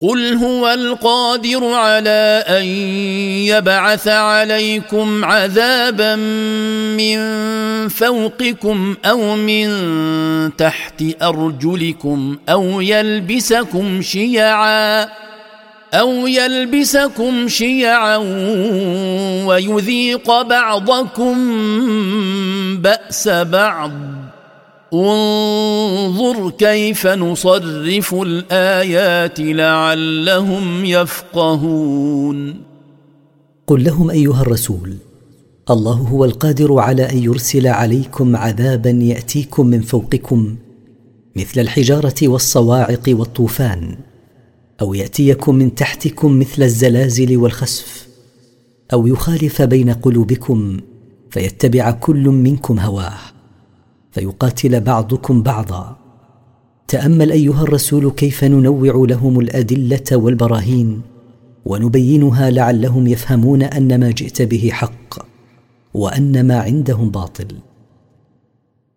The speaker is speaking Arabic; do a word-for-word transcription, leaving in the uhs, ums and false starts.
قل هو القادر على أن يبعث عليكم عذابا من فوقكم أو من تحت أرجلكم أو يلبسكم شيعا أو يلبسكم شيعا ويذيق بعضكم بأس بعض انظر كيف نصرف الآيات لعلهم يفقهون. قل لهم أيها الرسول: الله هو القادر على أن يرسل عليكم عذابا يأتيكم من فوقكم مثل الحجارة والصواعق والطوفان، أو يأتيكم من تحتكم مثل الزلازل والخسف، أو يخالف بين قلوبكم فيتبع كل منكم هواه فيقاتل بعضكم بعضا. تأمل أيها الرسول كيف ننوع لهم الأدلة والبراهين ونبينها لعلهم يفهمون أن ما جئت به حق وأن ما عندهم باطل.